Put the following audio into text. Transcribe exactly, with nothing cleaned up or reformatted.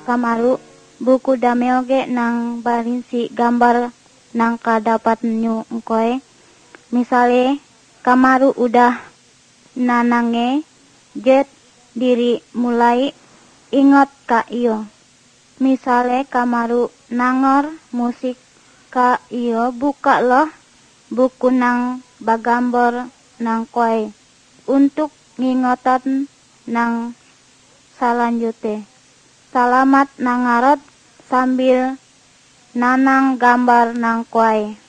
kamaru buku dameoge nang barinsi gambar nang kadapat nyu engkoy. Misale kamaru udah nanange jet diri mulai ingot ka iyo. Misale kamaru nangor musik ka iyo, buka loh buku nang bagambor nang koy untuk ngingotan nang salanjute. Salamat nangarot sambil nanang gambar nang koy.